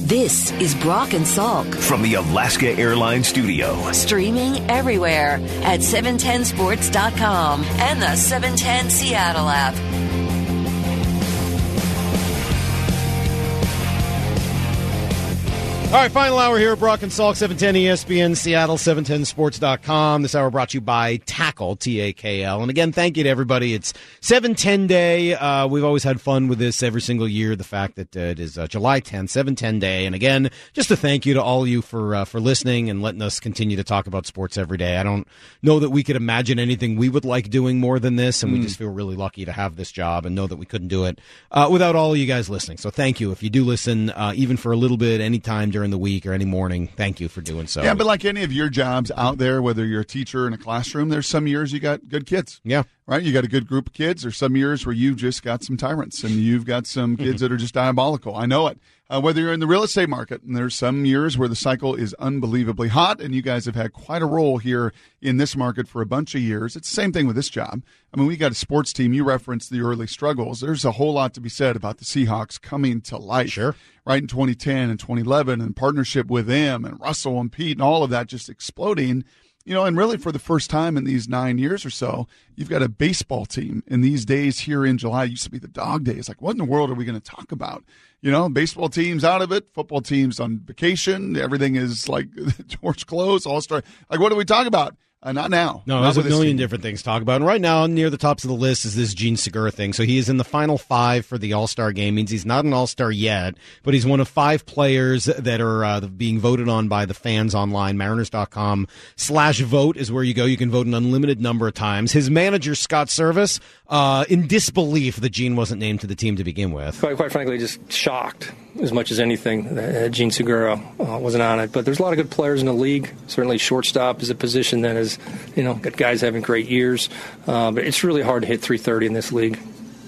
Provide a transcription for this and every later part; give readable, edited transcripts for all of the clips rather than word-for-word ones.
This is Brock and Salk from the Alaska Airlines studio. Streaming everywhere at 710sports.com and the 710 Seattle app. All right, final hour here at Brock and Salk, 710 ESPN, Seattle, 710sports.com. This hour brought to you by Tackle, T-A-K-L. And again, thank you to everybody. It's 710 Day. We've always had fun with this every single year, the fact that it is July 10th, 710 Day. And again, just a thank you to all of you for listening and letting us continue to talk about sports every day. I don't know that we could imagine anything we would like doing more than this, and we just feel really lucky to have this job and know that we couldn't do it without all of you guys listening. So thank you. If you do listen, even for a little bit, anytime during the week or any morning, thank you for doing so. Yeah, but like any of your jobs out there, whether you're a teacher in a classroom, there's some years you got good kids. Yeah. Right? You got a good group of kids. There's some years where you've just got some tyrants and you've got some kids that are just diabolical. I know it. Whether you're in the real estate market, and there's some years where the cycle is unbelievably hot, and you guys have had quite a role here in this market for a bunch of years. It's the same thing with this job. I mean, we got a sports team. You referenced the early struggles. There's a whole lot to be said about the Seahawks coming to life. Sure. Right, in 2010 and 2011, and partnership with them and Russell and Pete and all of that just exploding. You know, and really for the first time in these 9 years or so, you've got a baseball team in these days here in July. It used to be the dog days. Like, what in the world are we going to talk about? You know, baseball team's out of it, football team's on vacation. Everything is like doors closed, all-star. Like, what do we talk about? Not now. No, there's a million different things to talk about. And right now, near the tops of the list is this Jean Segura thing. So he is in the final five for the All-Star game. Means he's not an All-Star yet, but he's one of 5 players that are being voted on by the fans online. Mariners.com/vote is where you go. You can vote an unlimited number of times. His manager, Scott Service, in disbelief that Jean wasn't named to the team to begin with. Quite frankly, just shocked as much as anything that Jean Segura wasn't on it. But there's a lot of good players in the league. Certainly shortstop is a position that is, got guys having great years. But it's really hard to hit .330 in this league.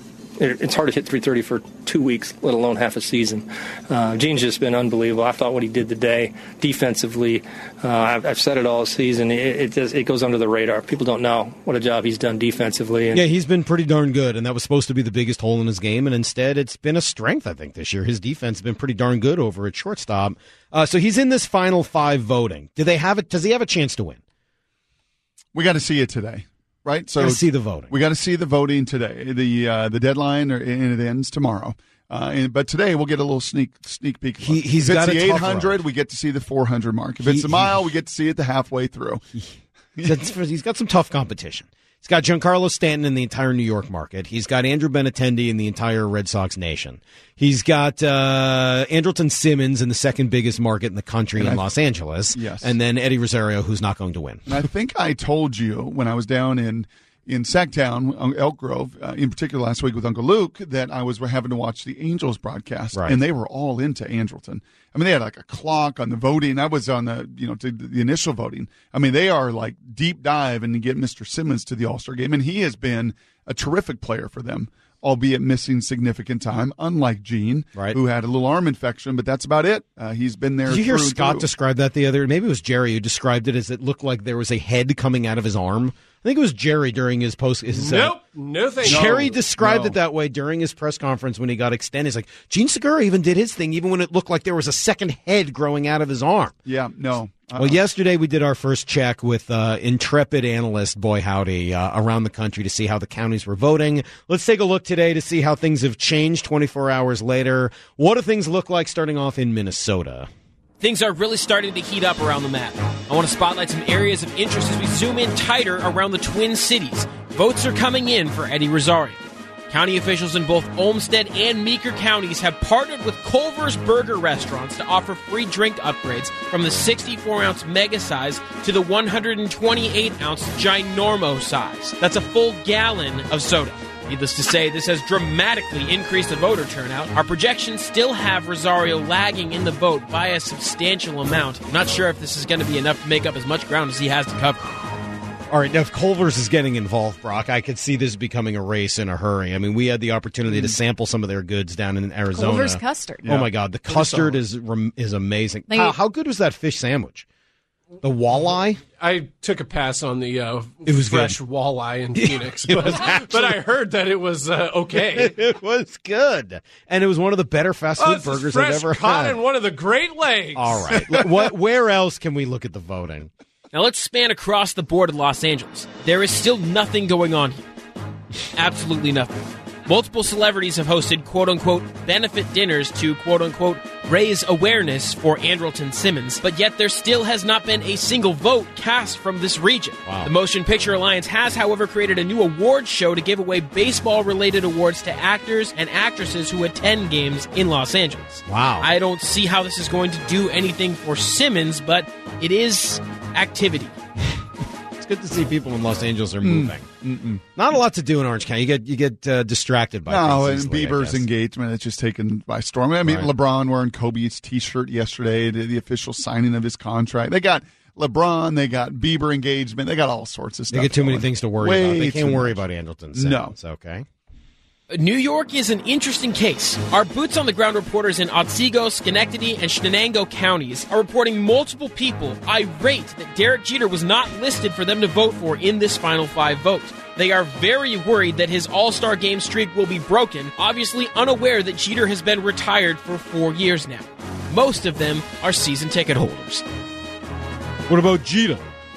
It's hard to hit .330 for 2 weeks, let alone half a season. Gene's just been unbelievable. I thought what he did today defensively, I've said it all season, it goes under the radar. People don't know what a job he's done defensively. Yeah, he's been pretty darn good, and that was supposed to be the biggest hole in his game, and instead it's been a strength, I think, this year. His defense has been pretty darn good over at shortstop. So he's in this final 5 voting. Does he have a chance to win? We got to see it today. Right, so see the voting. We got to see the voting today. The deadline, and it ends tomorrow. But today we'll get a little sneak peek. He's if got it's the the 800, we get to see the 400 mark. If it's a mile, we get to see it the halfway through. He's got some tough competition. He's got Giancarlo Stanton in the entire New York market. He's got Andrew Benintendi in the entire Red Sox nation. He's got Andrelton Simmons in the second biggest market in the country in Los Angeles. Yes. And then Eddie Rosario, who's not going to win. And I think I told you when I was down in Sacktown, Elk Grove, in particular last week with Uncle Luke, that I was having to watch the Angels broadcast, right. And they were all into Andrelton. I mean, they had like a clock on the voting. I was on the initial voting. I mean, they are like deep dive and to get Mr. Simmons to the All-Star game, and he has been a terrific player for them, albeit missing significant time, unlike Gene, right. who had a little arm infection, but that's about it. He's been there. Did you hear Scott describe that maybe it was Jerry who described it as it looked like there was a head coming out of his arm? I think it was Jerry during his post. Nope, no thank you. Jerry described it that way during his press conference when he got extended. He's like, Jean Segura even did his thing, even when it looked like there was a second head growing out of his arm. Yeah, no. Well, yesterday we did our first check with intrepid analyst Boy Howdy around the country to see how the counties were voting. Let's take a look today to see how things have changed 24 hours later. What do things look like starting off in Minnesota? Things are really starting to heat up around the map. I want to spotlight some areas of interest as we zoom in tighter around the Twin Cities. Votes are coming in for Eddie Rosario. County officials in both Olmsted and Meeker counties have partnered with Culver's Burger restaurants to offer free drink upgrades from the 64-ounce mega size to the 128-ounce ginormo size. That's a full gallon of soda. Needless to say, this has dramatically increased the voter turnout. Our projections still have Rosario lagging in the vote by a substantial amount. I'm not sure if this is going to be enough to make up as much ground as he has to cover. All right, now if Culver's is getting involved, Brock, I could see this becoming a race in a hurry. I mean, we had the opportunity to sample some of their goods down in Arizona. Culver's custard. Yeah. Oh, my God. The custard is amazing. How good was that fish sandwich? The walleye? I took a pass on the It was fresh good. walleye in Phoenix, but I heard that it was okay. It was good. And it was one of the better fast food burgers I've ever caught had. in one of the Great Lakes. All right. Where else can we look at the voting? Now let's span across the board in Los Angeles. There is still nothing going on here. Absolutely nothing. Multiple celebrities have hosted quote-unquote benefit dinners to quote-unquote raise awareness for Andrelton Simmons, but yet there still has not been a single vote cast from this region. Wow. The Motion Picture Alliance has, however, created a new awards show to give away baseball-related awards to actors and actresses who attend games in Los Angeles. Wow. I don't see how this is going to do anything for Simmons, but it is activity. It's good to see people in Los Angeles are moving. Not a lot to do in Orange County. You get distracted by things and easily, I Bieber's guess. engagement is just taken by storm. I mean, Right. LeBron wearing Kobe's T-shirt yesterday, the official signing of his contract. They got LeBron, they got Bieber engagement, they got all sorts of stuff. They get too many going. things to worry Way about. They can't too worry much. about Andrelton Simmons. No. Okay. New York is an interesting case. Our boots-on-the-ground reporters in Otsego, Schenectady, and Shenango counties are reporting multiple people irate that Derek Jeter was not listed for them to vote for in this Final Five vote. They are very worried that his All-Star Game streak will be broken, obviously unaware that Jeter has been retired for 4 years now. Most of them are season ticket holders. What about Jeter?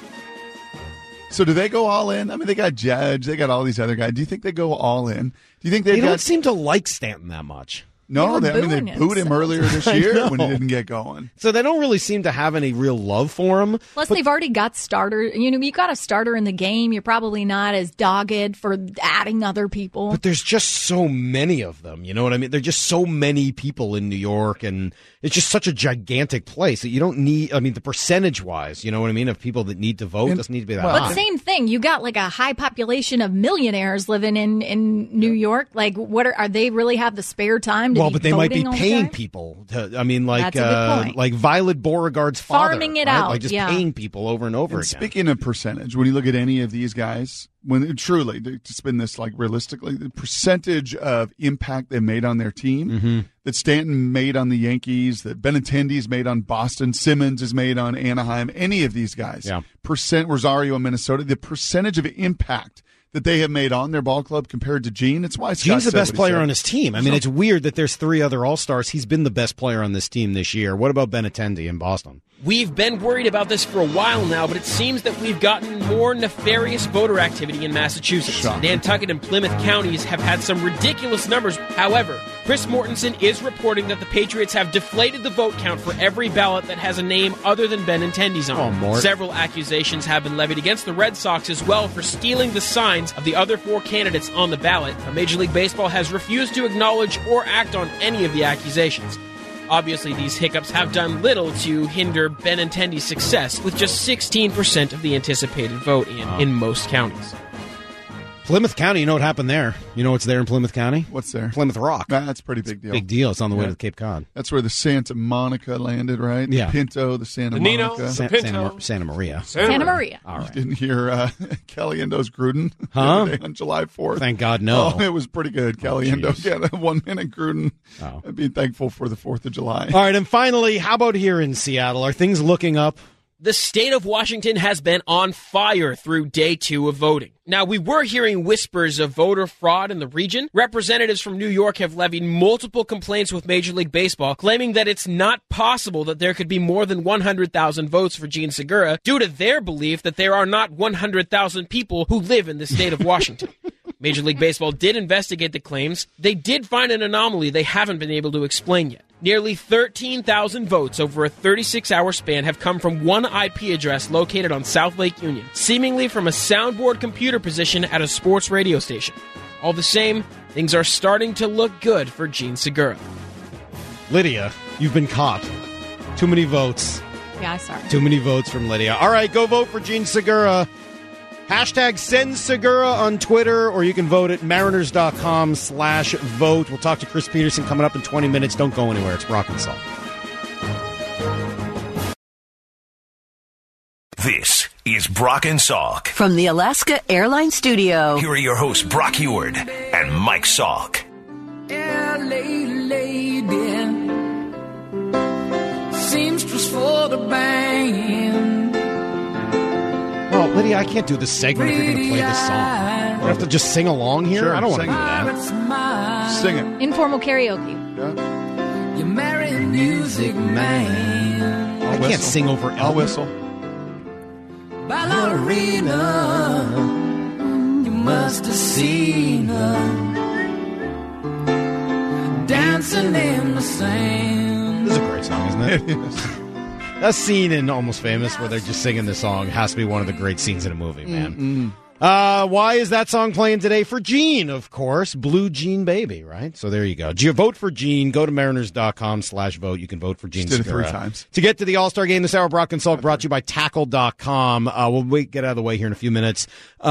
So do they go all in? I mean, they got Judge, they got all these other guys. Do you think they go all in? Do you think They they don't got? seem to like Stanton that much. No, They were they booing booed him him. earlier this I year know. when he didn't get going. So they don't really seem to have any real love for him. Plus, they've already got starter. You got a starter in the game. You're probably not as dogged for adding other people. But there's just so many of them. You know what I mean? There's just so many people in New York, and it's just such a gigantic place that you don't need. I mean, the percentage-wise, you know what I mean, of people that need to vote doesn't need to be that well, high. But same thing. You got like a high population of millionaires living in New York. Like, what are they really have the spare time to Well, be but they might be voting all the paying time? people. I mean, like That's a good point. like Violet Beauregard's father, Farming it right? out, like just yeah. paying people over and over And again. speaking of percentage, when you look at any of these guys, when truly to spin this like realistically, the percentage of impact they made on their team that Stanton made on the Yankees, that Benintendi's made on Boston, Simmons is made on Anaheim, any of these guys, Rosario in Minnesota, the percentage of impact that they have made on their ball club compared to Gene, it's why Scott Gene's the said best what he player said. on his team. I mean, it's weird that there's 3 other All-Stars. He's been the best player on this team this year. What about Benintendi in Boston? We've been worried about this for a while now, but it seems that we've gotten more nefarious voter activity in Massachusetts. Shocking. Nantucket and Plymouth counties have had some ridiculous numbers. However, Chris Mortensen is reporting that the Patriots have deflated the vote count for every ballot that has a name other than Benintendi's on it. Oh, Mort. Several accusations have been levied against the Red Sox as well for stealing the signs of the other 4 candidates on the ballot. Major League Baseball has refused to acknowledge or act on any of the accusations. Obviously, these hiccups have done little to hinder Benintendi's success, with just 16% of the anticipated vote in most counties. Plymouth County, you know what happened there? You know what's there in Plymouth County? What's there? Plymouth Rock. That's a pretty big deal. Big deal. It's on the way Yeah. to Cape Cod. That's where the Santa Monica landed, right? Yeah. The Pinto, the Santa The Nino, Monica. the Pinto. Santa Maria. Santa Maria. All right. Didn't hear Kelly Endo's Gruden the Huh? other day on July 4th. Thank God, no. Oh, it was pretty good. Kelly Endo jeez. got a 1 minute Gruden. Oh. I'd be thankful for the 4th of July. All right, and finally, how about here in Seattle? Are things looking up? The state of Washington has been on fire through day 2 of voting. Now, we were hearing whispers of voter fraud in the region. Representatives from New York have levied multiple complaints with Major League Baseball, claiming that it's not possible that there could be more than 100,000 votes for Gene Segura due to their belief that there are not 100,000 people who live in the state of Washington. Major League Baseball did investigate the claims. They did find an anomaly they haven't been able to explain yet. Nearly 13,000 votes over a 36-hour span have come from one IP address located on South Lake Union, seemingly from a soundboard computer position at a sports radio station. All the same, things are starting to look good for Gene Segura. Lydia, you've been caught. Too many votes. Yeah, sorry. Too many votes from Lydia. All right, go vote for Gene Segura. Hashtag send Segura on Twitter, or you can vote at mariners.com/vote. We'll talk to Chris Peterson coming up in 20 minutes. Don't go anywhere. It's Brock and Salk. This is Brock and Salk. From the Alaska Airlines Studio. Here are your hosts, Brock Heward and Mike Salk. LA lady, seamstress for the band. Really? I can't do this segment if you're going to play this song. I have to just sing along here? Sure, I don't want to sing do that. Sing it. Informal karaoke. Yeah. You marry music man. I can't sing over Elton. I'll whistle. Ballerina, you must have seen her dancing in the sand. This is a great song, isn't it? It is. That scene in Almost Famous where they're just singing the song has to be one of the great scenes in a movie, man. Why is that song playing today? For Gene, of course. Blue Jean Baby, right? So there you go. Vote for Gene. Go to Mariners.com/vote. You can vote for Gene Just did it Segura. 3 times. To get to the All-Star game this hour, Brock and Salk brought to you by Tackle.com. We'll get out of the way here in a few minutes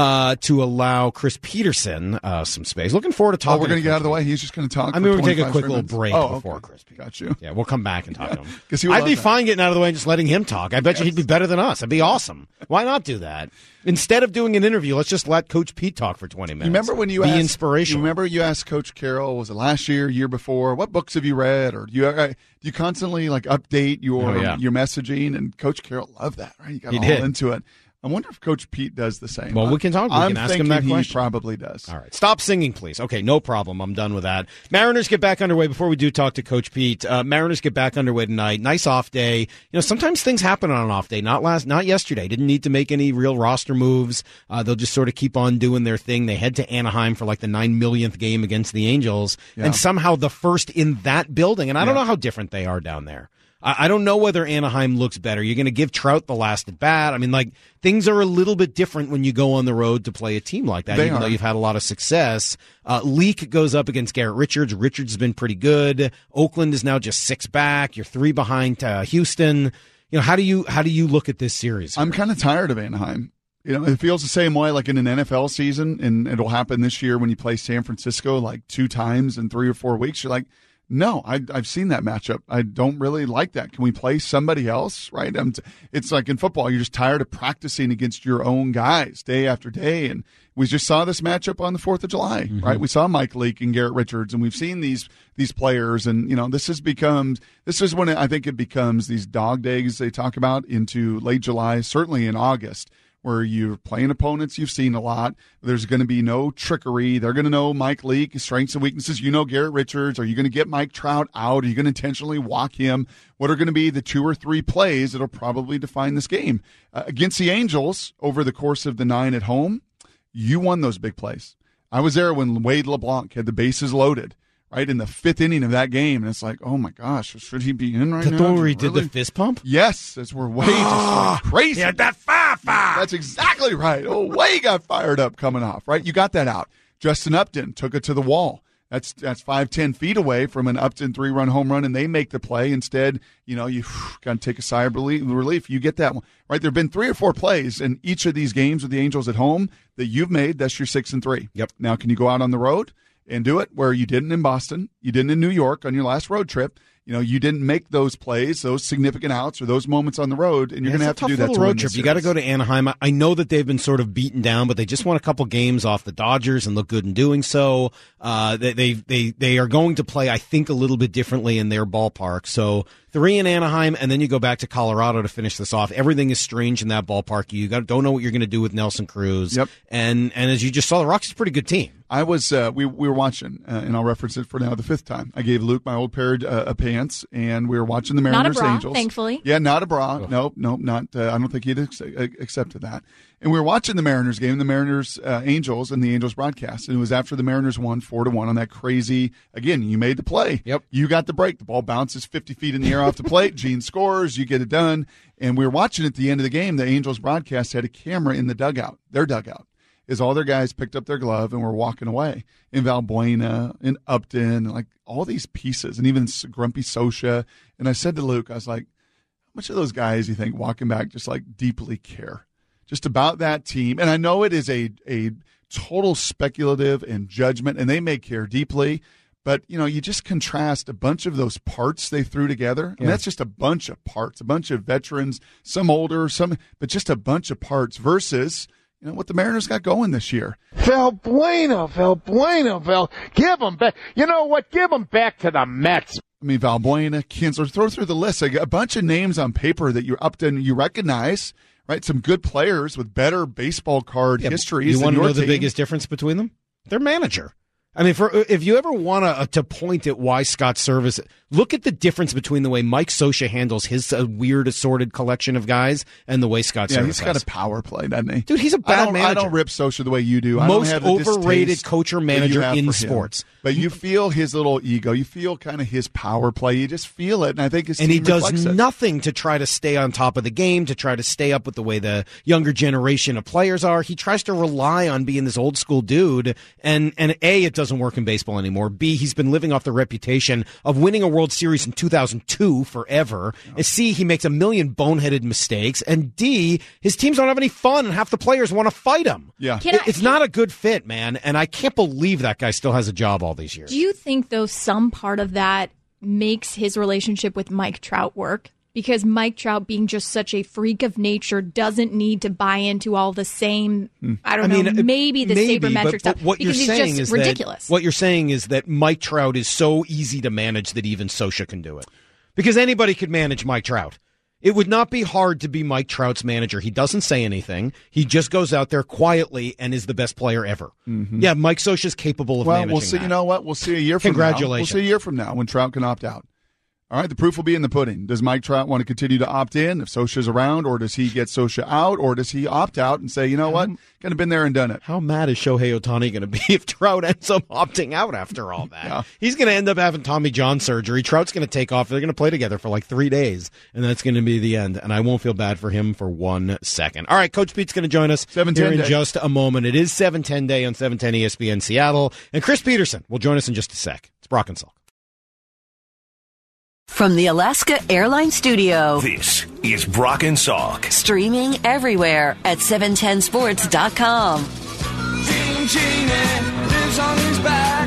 to allow Chris Peterson some space. Looking forward to talking. We're going to to get out of the Chris. way. He's just going to talk. I mean, for we're going to take a 25 quick little minutes. break before Chris Peterson. Got you. Yeah, we'll come back and talk to him. 'Cause he would I'd love be that. fine getting out of the way and just letting him talk. I bet you he'd be better than us. That'd be awesome. Why not do that? Instead of doing an interview, let's just let Coach Pete talk for 20 minutes. You remember when you be asked, inspirational? You remember you asked Coach Carroll, was it last year, year before, what books have you read? Or do you constantly like update your messaging? And Coach Carroll loved that, right? You got all into it. I wonder if Coach Pete does the same. Well, we can talk. We I'm can ask him that thinking question. He probably does. All right. Stop singing, please. Okay, no problem. I'm done with that. Mariners get back underway. Before we do talk to Coach Pete, Mariners get back underway tonight. Nice off day. You know, sometimes things happen on an off day. Not yesterday. Didn't need to make any real roster moves. They'll just sort of keep on doing their thing. They head to Anaheim for like the 9 millionth game against the Angels, and somehow the first in that building. And I don't know how different they are down there. I don't know whether Anaheim looks better. You're going to give Trout the last at bat. I mean, like, things are a little bit different when you go on the road to play a team like that, even though you've had a lot of success. Leak goes up against Garrett Richards. Richards has been pretty good. Oakland is now just 6 back. You're 3 behind Houston. You know, how do you look at this series? I'm kind of tired of Anaheim. You know, it feels the same way like in an NFL season, and it'll happen this year when you play San Francisco like 2 times in 3 or 4 weeks. You're like, no, I've seen that matchup. I don't really like that. Can we play somebody else? Right? It's like in football, you're just tired of practicing against your own guys day after day. And we just saw this matchup on the 4th of July, right? We saw Mike Leake and Garrett Richards, and we've seen these players. And, you know, this is when I think it becomes these dog days they talk about into late July, certainly in August, where you're playing opponents you've seen a lot. There's going to be no trickery. They're going to know Mike Leake, his strengths and weaknesses. You know Garrett Richards. Are you going to get Mike Trout out? Are you going to intentionally walk him? What are going to be the 2 or 3 plays that'll probably define this game? Against the Angels, over the course of the 9 at home, you won those big plays. I was there when Wade LeBlanc had the bases loaded, right, in the 5th inning of that game. And it's like, oh, my gosh, should he be in right now? Where he did the fist pump? Yes, that's where Wade just went crazy. Yeah, that fire. That's exactly right. Oh, Wade got fired up coming off, right? You got that out. Justin Upton took it to the wall. That's 5-10 feet away from an Upton 3-run home run, and they make the play. Instead, you know, you got to take a sigh of relief. You get that one, right? There have been 3 or 4 plays in each of these games with the Angels at home that you've made. That's your 6-3. Yep. Now, can you go out on the road and do it where you didn't in Boston, you didn't in New York on your last road trip? You know, you didn't make those plays, those significant outs, or those moments on the road, and you're going to have to do that to road trip. You got to go to Anaheim. I know that they've been sort of beaten down, but they just won a couple games off the Dodgers and look good in doing so. They are going to play, I think, a little bit differently in their ballpark. So 3 in Anaheim, and then you go back to Colorado to finish this off. Everything is strange in that ballpark. You don't know what you're going to do with Nelson Cruz. Yep. And as you just saw, the Rockies are a pretty good team. I was we were watching, and I'll reference it for now the 5th time. I gave Luke my old pair of pants, and we were watching the Mariners not a bra, Angels. Thankfully, yeah, not a bra. Nope, not. I don't think he'd accepted that. And we were watching the Mariners game, the Mariners Angels, and the Angels broadcast. And it was after the Mariners won 4-1 on that crazy. Again, you made the play. Yep. You got the break. The ball bounces 50 feet in the air off the plate. Gene scores. You get it done. And we were watching at the end of the game. The Angels broadcast had a camera in the dugout, their dugout. Is all their guys picked up their glove and were walking away. In Valbuena, in Upton, like all these pieces, and even Grumpy Socha. And I said to Luke, I was like, how much of those guys do you think walking back just like deeply care just about that team? And I know it is a total speculative and judgment, and they may care deeply. But, you know, you just contrast a bunch of those parts they threw together. And that's just a bunch of parts, a bunch of veterans, some older, but just a bunch of parts versus, you know, what the Mariners got going this year. Valbuena, give them back. You know what? Give them back to the Mets. I mean, Valbuena, Kinsler, throw through the list. A bunch of names on paper that you're up to and you recognize, right? right? Some good players with better baseball card histories. You want to know the team. biggest difference between them? Their manager. I mean, if you ever want to point at why Scott Service, look at the difference between the way Mike Scioscia handles his weird assorted collection of guys and the way Scott Service he's got a power play, doesn't he? Dude, he's a bad manager. I don't rip Scioscia the way you do. Most I don't have the overrated coach or manager in sports. But you feel his little ego. You feel kind of his power play. You just feel it, and I think his team he does reflects it. nothing to try to stay on top of the game, to try to stay up with the way the younger generation of players are. He tries to rely on being this old school dude, and A, it doesn't work in baseball anymore. B, he's been living off the reputation of winning a World Series in 2002 forever. And C, he makes a million boneheaded mistakes. And D, his teams don't have any fun, and half the players want to fight him. Yeah, it's not a good fit, man. And I can't believe that guy still has a job all these years. Do you think, though, some part of that makes his relationship with Mike Trout work? Because Mike Trout, being just such a freak of nature, doesn't need to buy into all the same, maybe sabermetric stuff. What because you're saying just is ridiculous. What you're saying is that Mike Trout is so easy to manage that even Scioscia can do it. Because anybody could manage Mike Trout. It would not be hard to be Mike Trout's manager. He doesn't say anything. He just goes out there quietly and is the best player ever. Mm-hmm. Yeah, Mike Scioscia is capable of managing we'll see. that. You know what? We'll see a year from now. Congratulations. We'll see a year from now when Trout can opt out. All right, the proof will be in the pudding. Does Mike Trout want to continue to opt in if Scioscia's around, or does he get Scioscia out, or does he opt out and say, you know what, kind of been there and done it? How mad is Shohei Ohtani going to be if Trout ends up opting out after all that? Yeah. He's going to end up having Tommy John surgery. Trout's going to take off. They're going to play together for like 3 days, and that's going to be the end. And I won't feel bad for him for 1 second. All right, Coach Pete's going to join us here in just a moment. It is 7:10 day on 710 ESPN Seattle, and Chris Peterson will join us in just a sec. It's Brock and Salk. From the Alaska Airlines Studio. This is Brock and Salk. Streaming everywhere at 710sports.com. Gene lives on his back.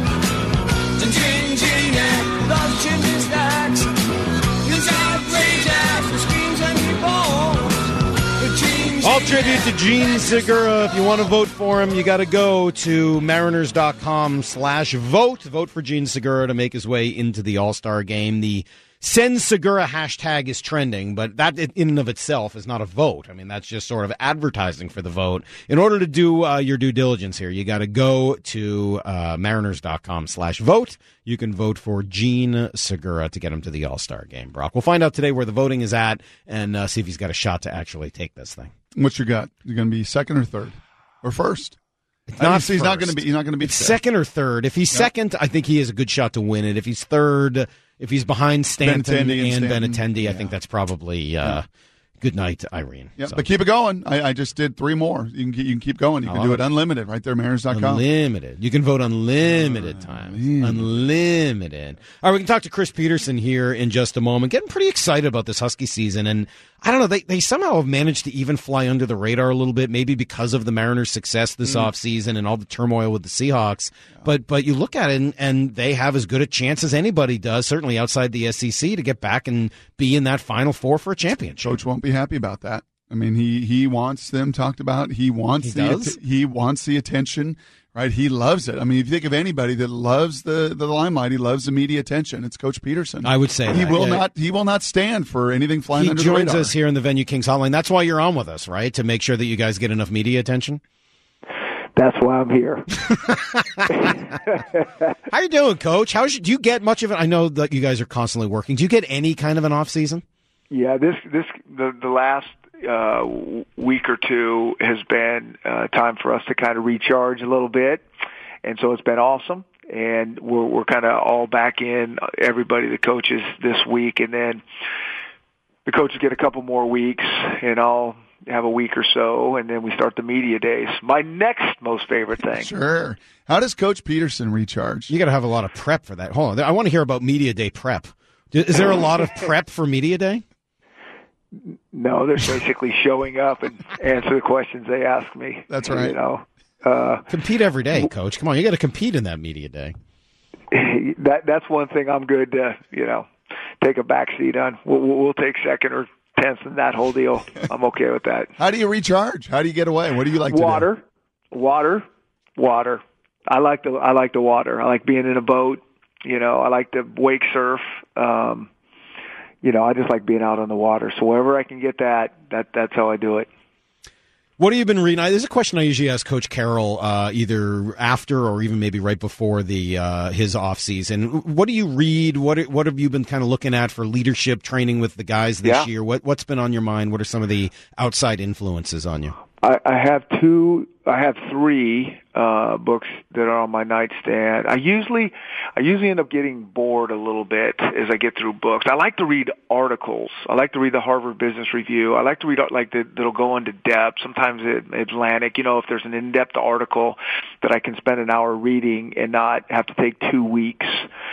Gene loves chimney stacks. His outrageous screams and he falls. All tribute to Gene Segura. If you want to vote for him, you got to go to mariners.com/vote. Vote for Gene Segura to make his way into the All-Star game. The Send Segura hashtag is trending, but that in and of itself is not a vote. I mean, that's just sort of advertising for the vote. In order to do your due diligence here, you got to go to mariners.com/vote. You can vote for Gene Segura to get him to the All-Star game, Brock. We'll find out today where the voting is at and see if he's got a shot to actually take this thing. What's your gut? Is it going to be second or third or first? He's not going to be. He's not going to be second or third. If he's second, I think he has a good shot to win it. If he's third, if he's behind Stanton and Benintendi, I think that's probably good night, Irene. Yeah, so. But keep it going. I just did 3 more. You can keep going. You can do it unlimited right there, Mariners.com. Unlimited. You can vote unlimited times. Unlimited. All right, we can talk to Chris Peterson here in just a moment. Getting pretty excited about this Husky season, and I don't know, they somehow have managed to even fly under the radar a little bit, maybe because of the Mariners' success this offseason and all the turmoil with the Seahawks. Yeah. But you look at it, and they have as good a chance as anybody does, certainly outside the SEC, to get back and be in that Final Four for a championship. Coach won't be happy about that. I mean, he wants them talked about. He wants the attention. Right, he loves it. I mean, if you think of anybody that loves the limelight, he loves the media attention. It's Coach Peterson. I would say he will not stand for anything flying under the radar. He joins us here in the Venue Kings hotline. That's why you're on with us, right? To make sure that you guys get enough media attention. That's why I'm here. How you doing, Coach? Do you get much of it? I know that you guys are constantly working. Do you get any kind of an off season? Yeah, the last week or two has been time for us to kind of recharge a little bit, and so it's been awesome. And we're kind of all back in, everybody, the coaches this week, and then the coaches get a couple more weeks, and I'll have a week or so, and then we start the media days. My next most favorite thing. Sure. How does Coach Peterson recharge? You got to have a lot of prep for that. Hold on, I want to hear about media day prep. Is there a lot of prep for media day? No, they're basically showing up and answer the questions they ask me. That's right. Compete every day, Coach. Come on, you got to compete in that media day. That's one thing I'm good to, take a back seat on. We'll take second or 10th in that whole deal. I'm okay with that. How do you recharge? How do you get away? What do you like to do? Water. I like the water. I like being in a boat. I like to wake surf. I just like being out on the water. So wherever I can get that's how I do it. What have you been reading? This is a question I usually ask Coach Carroll either after or even maybe right before his off season. What do you read? What have you been kind of looking at for leadership training with the guys this year? What's been on your mind? What are some of the outside influences on you? I have three books that are on my nightstand. I usually end up getting bored a little bit as I get through books. I like to read articles. I like to read the Harvard Business Review. I like to read that'll go into depth. Sometimes Atlantic, if there's an in-depth article that I can spend an hour reading and not have to take 2 weeks.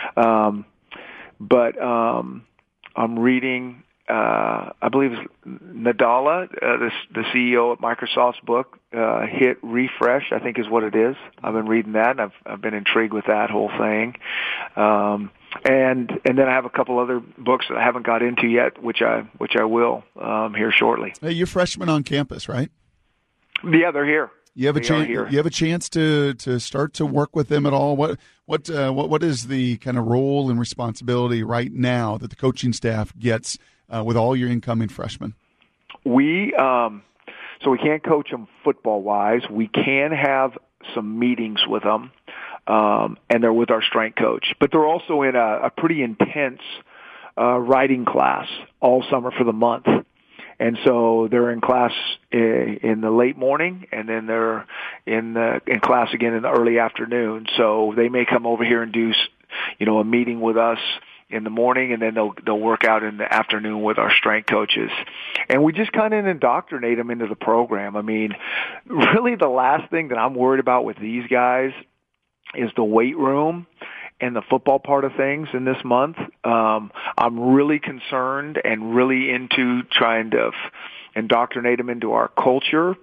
But I'm reading. I believe it's Nadella, the CEO at Microsoft's book, Hit Refresh, I think is what it is. I've been reading that, and I've been intrigued with that whole thing. And then I have a couple other books that I haven't got into yet, which I will here shortly. Hey, you're freshmen on campus, right? Yeah, they're here. You have a chance. You have a chance to start to work with them at all. What is the kind of role and responsibility right now that the coaching staff gets with all your incoming freshmen? We can't coach them football-wise. We can have some meetings with them, and they're with our strength coach. But they're also in a pretty intense writing class all summer for the month. And so they're in class in the late morning, and then they're in class again in the early afternoon. So they may come over here and do, a meeting with us in the morning, and then they'll work out in the afternoon with our strength coaches. And we just kind of indoctrinate them into the program. I mean, really the last thing that I'm worried about with these guys is the weight room and the football part of things in this month. I'm really concerned and really into trying to indoctrinate them into our culture,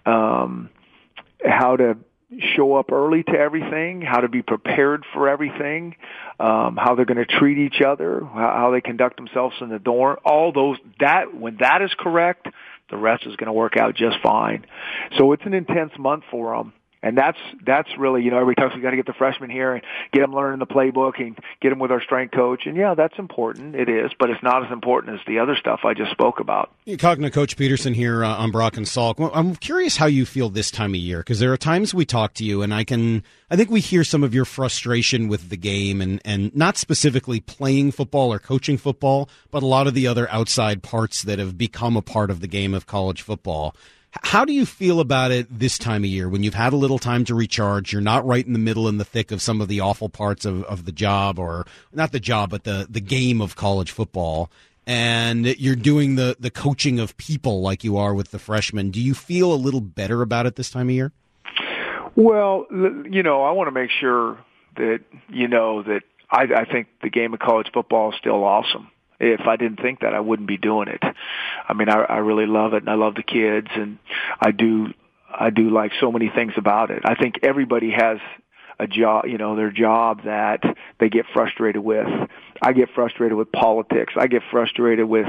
how to show up early to everything, how to be prepared for everything, how they're going to treat each other, how they conduct themselves in the dorm. All those, when that is correct, the rest is going to work out just fine. So it's an intense month for them. And that's really, every time we got to get the freshmen here and get them learning the playbook and get them with our strength coach. And yeah, that's important. It is, but it's not as important as the other stuff I just spoke about. You're talking to Coach Peterson here on Brock and Salk. Well, I'm curious how you feel this time of year, because there are times we talk to you and I think we hear some of your frustration with the game and not specifically playing football or coaching football, but a lot of the other outside parts that have become a part of the game of college football. How do you feel about it this time of year when you've had a little time to recharge? You're not right in the middle in the thick of some of the awful parts of the job, or not the job, but the game of college football, and you're doing the coaching of people like you are with the freshmen. Do you feel a little better about it this time of year? Well, I want to make sure that that I think the game of college football is still awesome. If I didn't think that, I wouldn't be doing it. I mean, I really love it, and I love the kids, and I do like so many things about it. I think everybody has a job, their job that they get frustrated with. I get frustrated with politics. I get frustrated with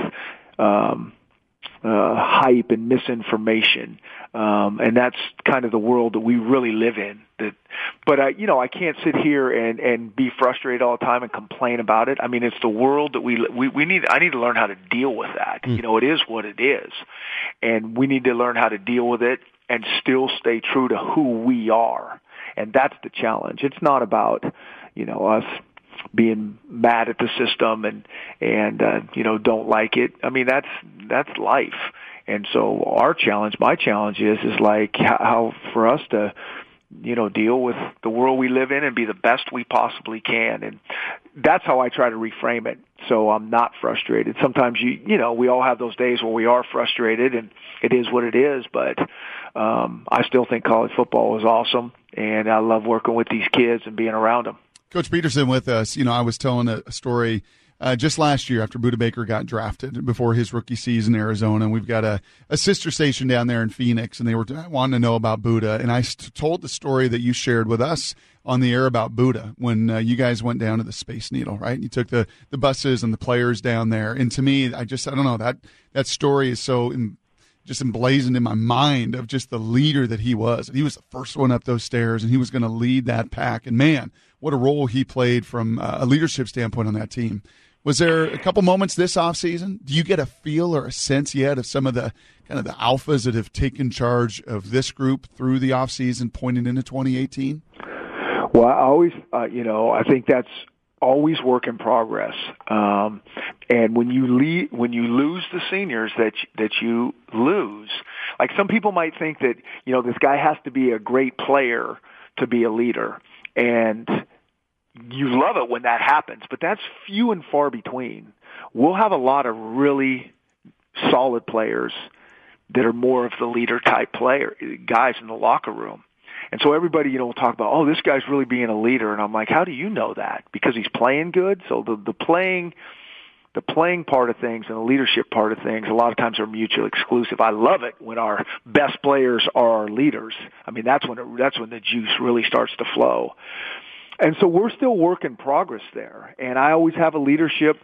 hype and misinformation, and that's kind of the world that we really live in. But I can't sit here and be frustrated all the time and complain about it. I mean, it's the world that we need. I need to learn how to deal with that. It is what it is, and we need to learn how to deal with it and still stay true to who we are. And that's the challenge. It's not about us being mad at the system and don't like it. I mean, that's life. And so my challenge is like how for us to deal with the world we live in and be the best we possibly can. And that's how I try to reframe it. So I'm not frustrated. Sometimes we all have those days where we are frustrated, and it is what it is. But I still think college football is awesome, and I love working with these kids and being around them. Coach Peterson with us. I was telling a story just last year after Budda Baker got drafted before his rookie season in Arizona. And we've got a sister station down there in Phoenix, and they were wanting to know about Budda. And I told the story that you shared with us on the air about Budda when you guys went down to the Space Needle, right? You took the buses and the players down there. And to me, I don't know, that story is so just emblazoned in my mind of just the leader that he was. He was the first one up those stairs, and he was going to lead that pack. And man, what a role he played from a leadership standpoint on that team. Was there a couple moments this offseason? Do you get a feel or a sense yet of some of the kind of the alphas that have taken charge of this group through the offseason pointing into 2018? Well, I always, I think that's always work in progress. And when you lose the seniors that you lose, like some people might think that, this guy has to be a great player to be a leader. And you love it when that happens, but that's few and far between. We'll have a lot of really solid players that are more of the leader type guys in the locker room. And so everybody, will talk about, oh, this guy's really being a leader. And I'm like, how do you know that? Because he's playing good. So the playing part of things and the leadership part of things a lot of times are mutually exclusive. I love it when our best players are our leaders. I mean, that's when the juice really starts to flow. And so we're still work in progress there. And I always have a leadership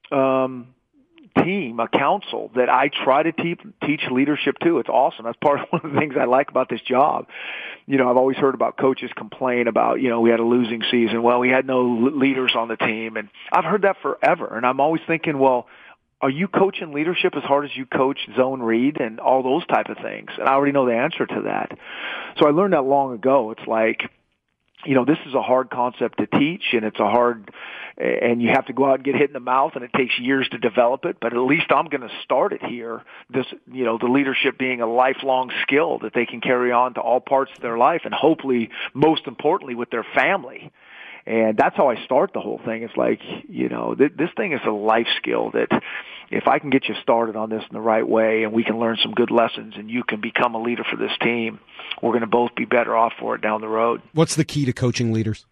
team, a council that I try to teach leadership to. It's awesome. That's part of one of the things I like about this job. I've always heard about coaches complain about, we had a losing season. Well, we had no leaders on the team. And I've heard that forever. And I'm always thinking, well, are you coaching leadership as hard as you coach zone read and all those type of things? And I already know the answer to that. So I learned that long ago. It's like, this is a hard concept to teach, and and you have to go out and get hit in the mouth, and it takes years to develop it, but at least I'm going to start it here. The leadership being a lifelong skill that they can carry on to all parts of their life, and hopefully, most importantly, with their family. And that's how I start the whole thing. It's like, this thing is a life skill that if I can get you started on this in the right way and we can learn some good lessons and you can become a leader for this team, we're going to both be better off for it down the road. What's the key to coaching leaders?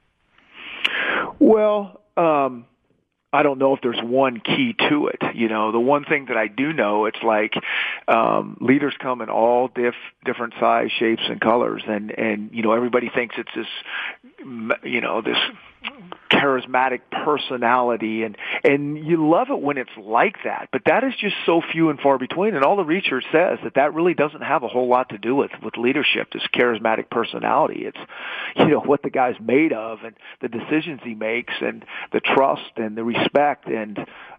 Well, I don't know if there's one key to it. The one thing that I do know, it's like leaders come in all different size, shapes, and colors, and everybody thinks it's this, this charismatic personality, and you love it when it's like that. But that is just so few and far between, and all the research says that really doesn't have a whole lot to do with leadership. This charismatic personality, it's what the guy's made of, and the decisions he makes, and the trust and the respect, and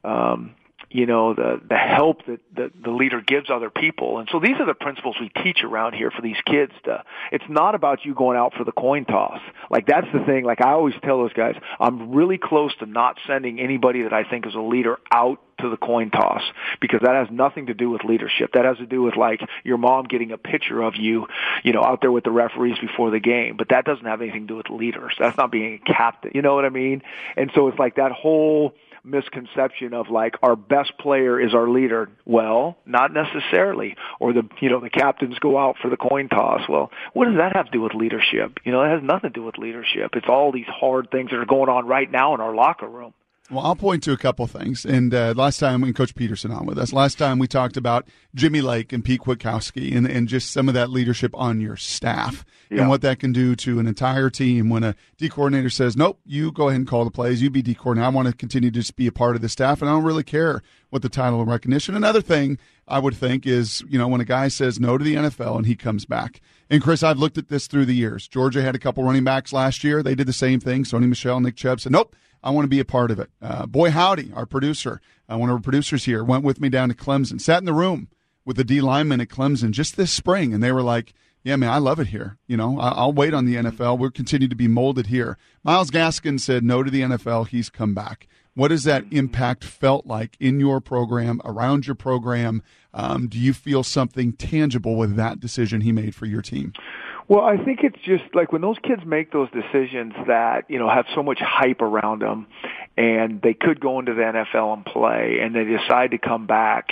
the help that the leader gives other people. And so these are the principles we teach around here for these kids. It's not about you going out for the coin toss. Like, that's the thing. Like, I always tell those guys, I'm really close to not sending anybody that I think is a leader out to the coin toss, because that has nothing to do with leadership. That has to do with, like, your mom getting a picture of you, out there with the referees before the game. But that doesn't have anything to do with leaders. That's not being a captain. You know what I mean? And so it's like that whole misconception of, like, our best player is our leader. Well, not necessarily. Or the captains go out for the coin toss. Well, what does that have to do with leadership? It has nothing to do with leadership. It's all these hard things that are going on right now in our locker room. Well, I'll point to a couple things. And last time, when Coach Peterson on with us, last time we talked about Jimmy Lake and Pete Kwiatkowski and just some of that leadership on your staff and what that can do to an entire team when a D coordinator says, nope, you go ahead and call the plays, you be D coordinator. I want to continue to just be a part of the staff, and I don't really care what the title of recognition. Another thing I would think is, when a guy says no to the NFL and he comes back. And, Chris, I've looked at this through the years. Georgia had a couple running backs last year. They did the same thing. Sony Michel, Nick Chubb said, nope, I want to be a part of it. Boy Howdy, our producer, one of our producers here, went with me down to Clemson, sat in the room with the D linemen at Clemson just this spring, and they were like, yeah, man, I love it here. I'll wait on the NFL. We'll continue to be molded here. Myles Gaskin said no to the NFL. He's come back. What has that impact felt like in your program, around your program? Do you feel something tangible with that decision he made for your team? Well, I think it's just like when those kids make those decisions that, have so much hype around them, and they could go into the NFL and play, and they decide to come back,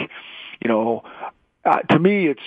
to me it's,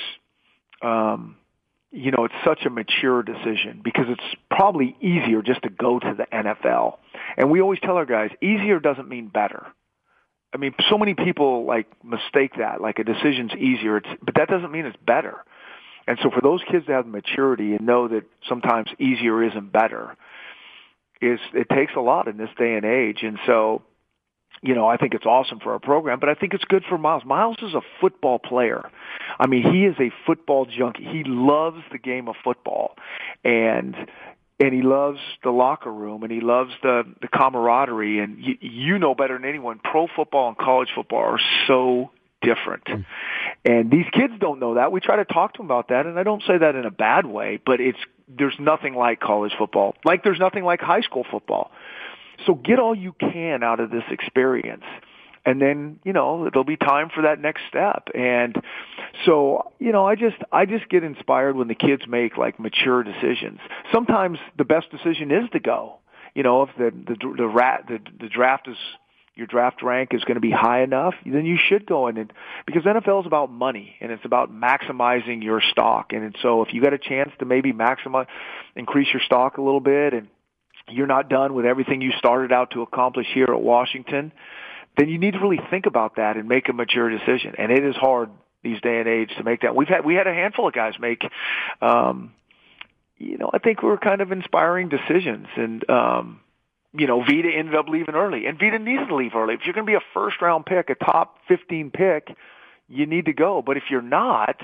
it's such a mature decision, because it's probably easier just to go to the NFL. And we always tell our guys, easier doesn't mean better. I mean, so many people mistake that, like a decision's easier, but that doesn't mean it's better. And so for those kids to have maturity and know that sometimes easier isn't better, it takes a lot in this day and age. And so, I think it's awesome for our program, but I think it's good for Myles. Myles is a football player. I mean, he is a football junkie. He loves the game of football. And and he loves the locker room, and he loves the camaraderie. And you know better than anyone, pro football and college football are so different. And these kids don't know that. We try to talk to them about that, and I don't say that in a bad way, but there's nothing like college football. Like there's nothing like high school football. So get all you can out of this experience. And then, there'll be time for that next step. And so, I just get inspired when the kids make like mature decisions. Sometimes the best decision is to go. If the draft is, your draft rank is going to be high enough, then you should go in, because NFL is about money and it's about maximizing your stock. And so if you got a chance to maybe increase your stock a little bit, and you're not done with everything you started out to accomplish here at Washington, then you need to really think about that and make a mature decision. And it is hard these day and age to make that. We had a handful of guys make, I think we were kind of inspiring decisions. And, Vita ended up leaving early, and Vita needs to leave early. If you're going to be a first-round pick, a top 15 pick, you need to go. But if you're not,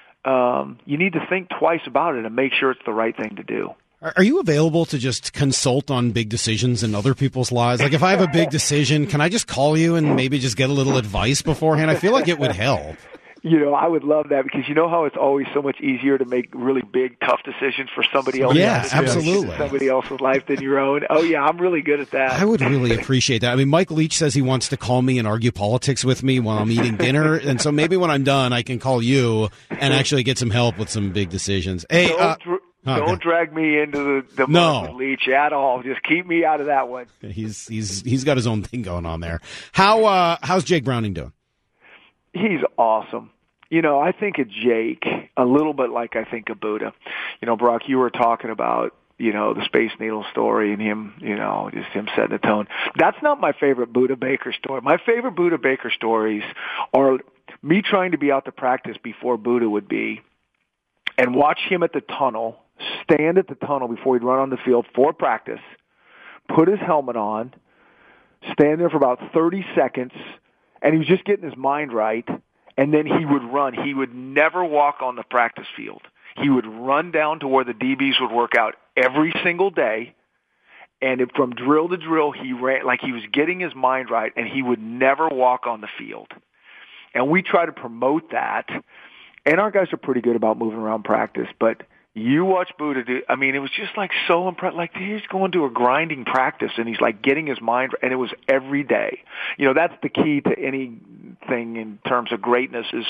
you need to think twice about it and make sure it's the right thing to do. Are you available to just consult on big decisions in other people's lives? Like if I have a big decision, can I just call you and maybe just get a little advice beforehand? I feel like it would help. I would love that, because you know how it's always so much easier to make really big, tough decisions for somebody else. Yeah, absolutely. Somebody else's life than your own. Oh, yeah, I'm really good at that. I would really appreciate that. I mean, Mike Leach says he wants to call me and argue politics with me while I'm eating dinner. And so maybe when I'm done, I can call you and actually get some help with some big decisions. Hey, don't drag me into the mud with Leach at all. Just keep me out of that one. He's got his own thing going on there. How's Jake Browning doing? He's awesome. I think of Jake a little bit like I think of Buddha. Brock, you were talking about, the Space Needle story and him, just him setting the tone. That's not my favorite Buddha Baker story. My favorite Buddha Baker stories are me trying to be out to practice before Buddha would be, and watch him at the tunnel, stand at the tunnel before he'd run on the field for practice, put his helmet on, stand there for about 30 seconds, and he was just getting his mind right, and then he would run. He would never walk on the practice field. He would run down to where the DBs would work out every single day, and from drill to drill, he ran like he was getting his mind right, and he would never walk on the field. And we try to promote that, and our guys are pretty good about moving around practice, but you watch Buddha do, I mean, it was just like so impressive. Like he's going to a grinding practice and he's like getting his mind, and it was every day. That's the key to anything in terms of greatness is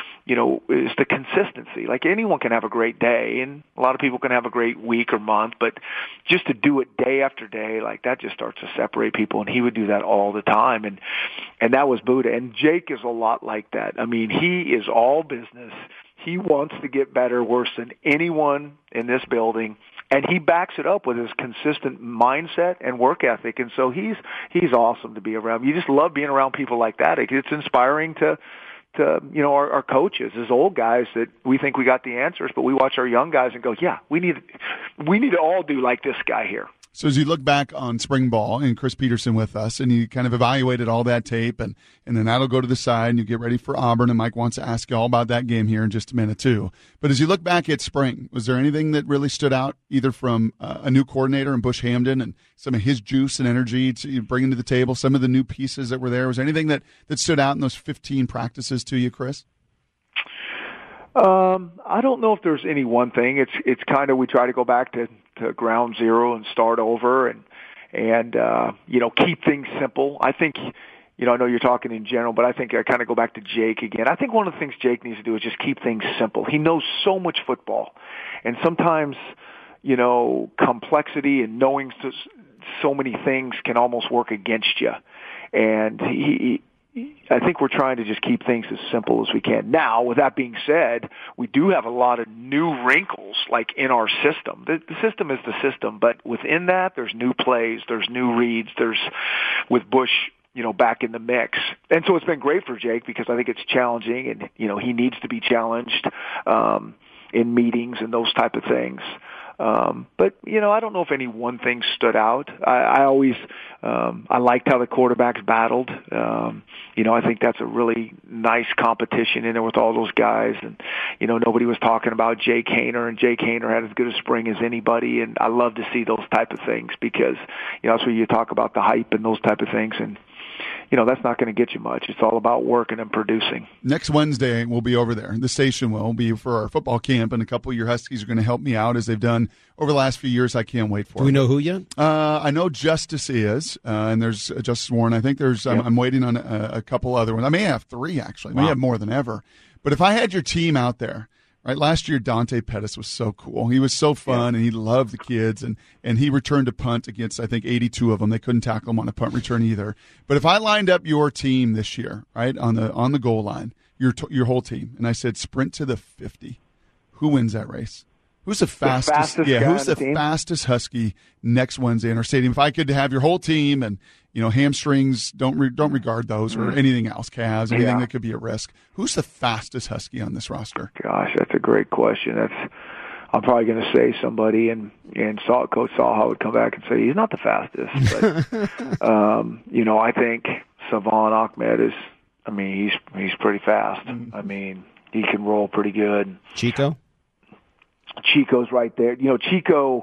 the consistency. Like anyone can have a great day and a lot of people can have a great week or month, but just to do it day after day, like that just starts to separate people, and he would do that all the time. And that was Buddha. And Jake is a lot like that. I mean, he is all business. He wants to get better worse than anyone in this building, and he backs it up with his consistent mindset and work ethic. And so he's awesome to be around. You just love being around people like that. It's inspiring to our coaches as old guys that we think we got the answers, but we watch our young guys and go, yeah, we need to all do like this guy here. So as you look back on spring ball and Chris Peterson with us, and you kind of evaluated all that tape, and then that'll go to the side, and you get ready for Auburn, and Mike wants to ask you all about that game here in just a minute too. But as you look back at spring, was there anything that really stood out, either from a new coordinator in Bush Hamden and some of his juice and energy to bring to the table, some of the new pieces that were there? Was there anything that stood out in those 15 practices to you, Chris? I don't know if there's any one thing. It's kind of, we try to go back to ground zero and start over and keep things simple. I think, I know you're talking in general, but I think I kind of go back to Jake again. I think one of the things Jake needs to do is just keep things simple. He knows so much football, and sometimes, complexity and knowing so many things can almost work against you. And I think we're trying to just keep things as simple as we can. Now, with that being said, we do have a lot of new wrinkles, like in our system. The system is the system, but within that, there's new plays, there's new reads, there's with Bush, back in the mix. And so it's been great for Jake because I think it's challenging, and, he needs to be challenged in meetings and those type of things. But, I don't know if any one thing stood out. I always, I liked how the quarterbacks battled. I think that's a really nice competition in there with all those guys. And, nobody was talking about Jake Haener, and Jake Haener had as good a spring as anybody. And I love to see those type of things because, that's where you talk about the hype and those type of things. And, that's not going to get you much. It's all about working and producing. Next Wednesday, we'll be over there. The station will be for our football camp, and a couple of your Huskies are going to help me out as they've done over the last few years. I can't wait for it. Do we know who yet? I know Justice is, and there's Justice Warren. I think there's. Yep. I'm waiting on a couple other ones. I may have 3, actually. I may have more than ever. But if I had your team out there, right? Last year, Dante Pettis was so cool. He was so fun, and he loved the kids, and he returned a punt against, I think, 82 of them. They couldn't tackle him on a punt return either. But if I lined up your team this year, right, on the goal line, your whole team, and I said sprint to the 50, who wins that race? Who's the fastest? Who's the fastest Husky next Wednesday in our stadium? If I could have your whole team, and hamstrings, don't regard those or anything else, calves, anything that could be a risk. Who's the fastest Husky on this roster? Gosh, that's a great question. I'm probably going to say somebody, and Coach Salha would come back and say he's not the fastest. But I think Savon Ahmed is. I mean, he's pretty fast. I mean, he can roll pretty good. Chico's right there. Chico's.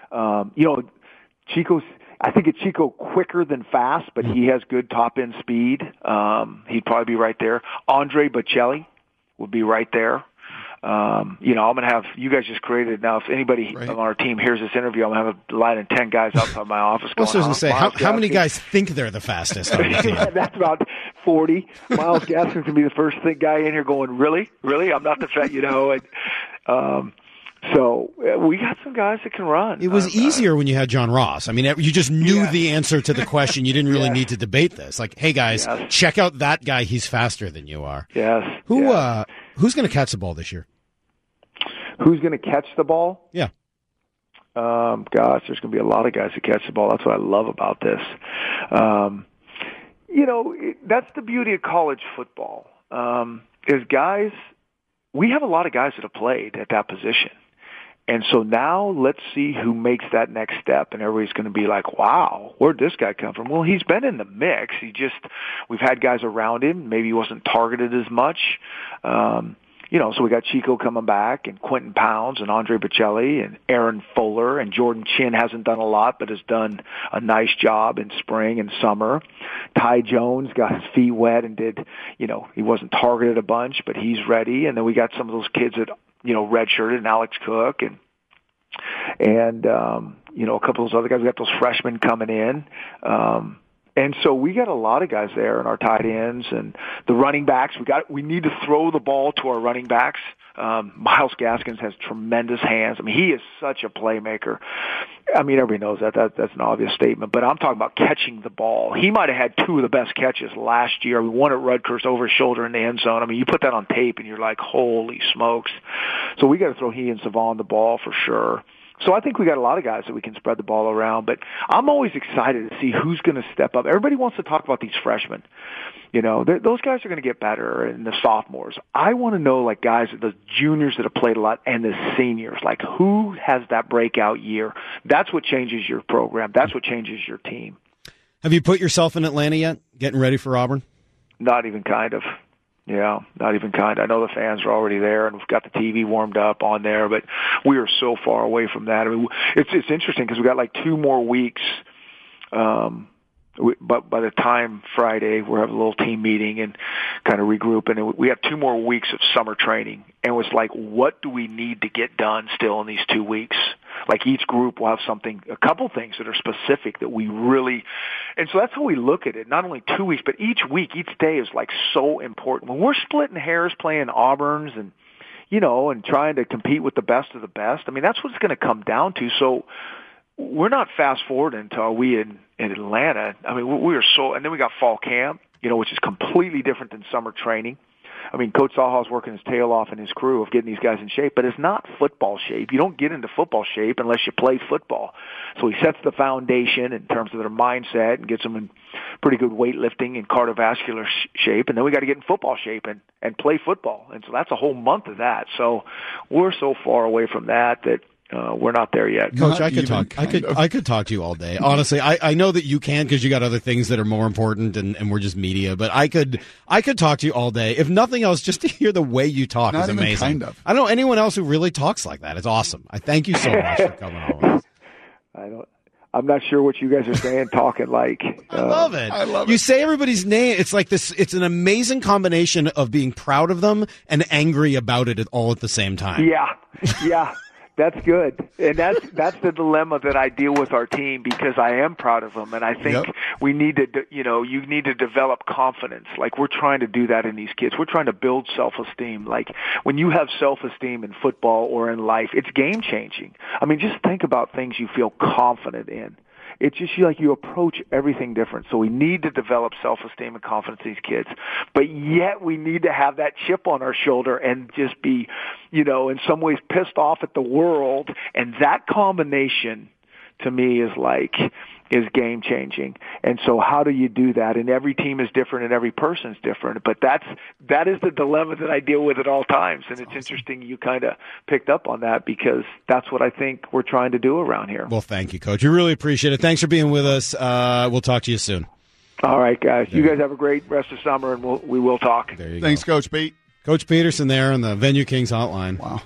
I think it's Chico quicker than fast, but he has good top end speed. He'd probably be right there. Andre Bocelli would be right there. I'm going to have you guys just created now. If anybody on our team hears this interview, I'm going to have a line of 10 guys outside my office. I was going to say, how many guys think they're the fastest on the team? That's about 40. Miles Gaskin's going to be the first guy in here going, really? I'm not the fat, and. So we got some guys that can run. It was easier when you had John Ross. I mean, you just knew the answer to the question. You didn't really need to debate this. Like, hey, guys, check out that guy. He's faster than you are. Yes. Who's going to catch the ball this year? Who's going to catch the ball? Yeah. Gosh, there's going to be a lot of guys that catch the ball. That's what I love about this. That's the beauty of college football. Is guys, we have a lot of guys that have played at that position. And so now let's see who makes that next step. And everybody's going to be like, wow, where'd this guy come from? Well, he's been in the mix. We've had guys around him. Maybe he wasn't targeted as much. So we got Chico coming back, and Quentin Pounds, and Andre Bocelli, and Aaron Fuller, and Jordan Chin hasn't done a lot, but has done a nice job in spring and summer. Ty Jones got his feet wet and he wasn't targeted a bunch, but he's ready. And then we got some of those kids that, redshirted, and Alex Cook, and a couple of those other guys. We got those freshmen coming in. And so we got a lot of guys there in our tight ends and the running backs. We need to throw the ball to our running backs. Miles Gaskins has tremendous hands. I mean, he is such a playmaker. I mean, everybody knows that. That's an obvious statement, but I'm talking about catching the ball. He might have had 2 of the best catches last year. One at Rutgers over his shoulder in the end zone. I mean, you put that on tape and you're like, holy smokes. So we got to throw he and Savon the ball for sure. So I think we got a lot of guys that we can spread the ball around, but I'm always excited to see who's going to step up. Everybody wants to talk about these freshmen. Those guys are going to get better, and the sophomores. I want to know, guys, the juniors that have played a lot and the seniors, who has that breakout year. That's what changes your program. That's what changes your team. Have you put yourself in Atlanta yet, getting ready for Auburn? Not even kind of. Yeah, not even kind. I know the fans are already there, and we've got the TV warmed up on there, but we are so far away from that. I mean, it's interesting because we got 2 more weeks. But by the time Friday, we're having a little team meeting and kind of regroup, and we have 2 more weeks of summer training. And it was what do we need to get done still in these 2 weeks? Each group will have a couple things that are specific that we really, and so that's how we look at it. Not only 2 weeks, but each week, each day is so important. When we're splitting hairs playing Auburns and, and trying to compete with the best of the best, I mean, that's what it's going to come down to. So we're not fast forwarding until we in Atlanta. I mean, we are and then we got fall camp, which is completely different than summer training. I mean, Coach Salha's working his tail off in his crew of getting these guys in shape, but it's not football shape. You don't get into football shape unless you play football. So he sets the foundation in terms of their mindset and gets them in pretty good weightlifting and cardiovascular shape, and then we got to get in football shape and play football. And so that's a whole month of that. So we're so far away from that we're not there yet. Coach, I could talk to you all day. Honestly, I know that you can because you got other things that are more important, and we're just media. But I could talk to you all day. If nothing else, just to hear the way you talk is amazing. Kind of. I don't know anyone else who really talks like that. It's awesome. I thank you so much for coming on. I'm not sure what you guys are saying, talking like. I love it. You say everybody's name. It's like this. It's an amazing combination of being proud of them and angry about it all at the same time. Yeah. That's good. And that's the dilemma that I deal with our team, because I am proud of them. And I think we need to, you need to develop confidence. Like, we're trying to do that in these kids. We're trying to build self-esteem. Like, when you have self-esteem in football or in life, it's game changing. I mean, just think about things you feel confident in. It's just like you approach everything different. So we need to develop self-esteem and confidence in these kids. But yet we need to have that chip on our shoulder and just be, in some ways pissed off at the world. And that combination, to me, is game changing. And so how do you do that? And every team is different and every person's different. But that is the dilemma that I deal with at all times. And it's interesting you kind of picked up on that, because that's what I think we're trying to do around here. Well, thank you, Coach. We really appreciate it. Thanks for being with us. We'll talk to you soon. All right, guys. You guys have a great rest of summer, and we will talk. Thanks, go. Coach Pete. Coach Peterson there on the Venue Kings hotline. Wow.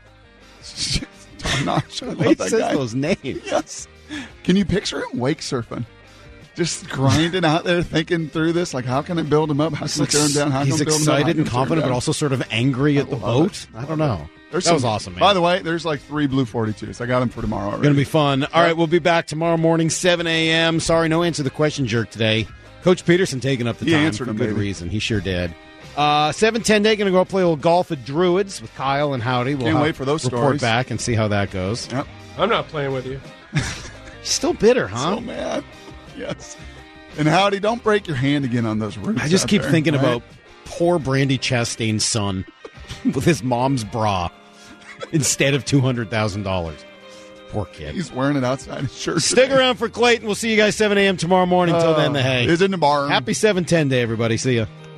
I'm not sure. He says those names. Yes. Can you picture him wake surfing? Just grinding out there, thinking through this. Like, how can I build him up? How can I tear him down? How he's can I build him up? excited and confident, but also sort of angry at the boat. I don't know. That was awesome, man. By the way, there's like 3 Blue 42s. I got them for tomorrow already. Going to be fun. All right, we'll be back tomorrow morning, 7 a.m. Sorry, no answer the question jerk today. Coach Peterson taking up the time for good reason. He sure did. 7:10 day, going to go play a little golf at Druids with Kyle and Howdy. We'll Can't wait for those report stories. Back and see how that goes. Yep. I'm not playing with you. Still bitter, huh? So mad. Yes. And Howdy, don't break your hand again on those roofs. I just keep there, thinking right? about poor Brandy Chastain's son with his mom's bra instead of $200,000. Poor kid. He's wearing it outside his shirt. Stick around for Clayton. We'll see you guys 7 a.m. tomorrow morning. Till then, the hay is in the barn. Happy 7:10 day, everybody. See ya.